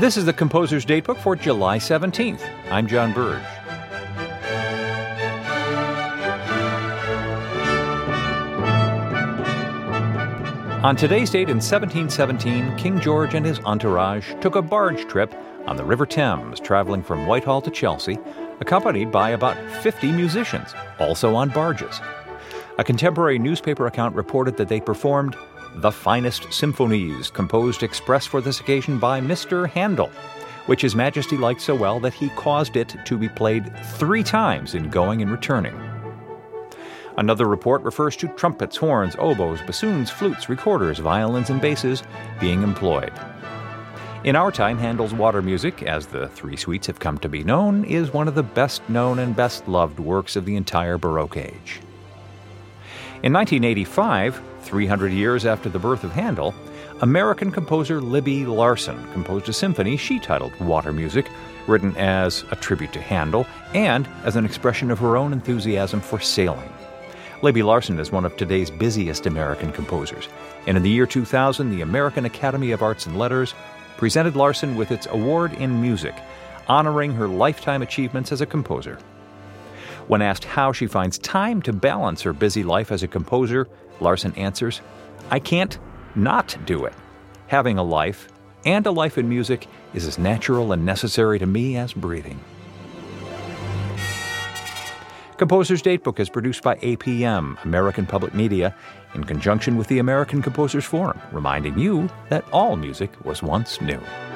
This is the Composer's Datebook for July 17th. I'm John Burge. On today's date in 1717, King George and his entourage took a barge trip on the River Thames, traveling from Whitehall to Chelsea, accompanied by about 50 musicians, also on barges. A contemporary newspaper account reported that they performed the finest symphonies composed express for this occasion by Mr. Handel, which His Majesty liked so well that he caused it to be played 3 times in going and returning. Another report refers to trumpets, horns, oboes, bassoons, flutes, recorders, violins, and basses being employed. In our time, Handel's water music, as the 3 suites have come to be known, is one of the best-known and best-loved works of the entire Baroque age. In 1985, 300 years after the birth of Handel, American composer Libby Larsen composed a symphony she titled Water Music, written as a tribute to Handel and as an expression of her own enthusiasm for sailing. Libby Larsen is one of today's busiest American composers, and in the year 2000, the American Academy of Arts and Letters presented Larsen with its Award in Music, honoring her lifetime achievements as a composer. When asked how she finds time to balance her busy life as a composer, Larsen answers, "I can't not do it. Having a life, and a life in music, is as natural and necessary to me as breathing." Composer's Datebook is produced by APM, American Public Media, in conjunction with the American Composers Forum, reminding you that all music was once new.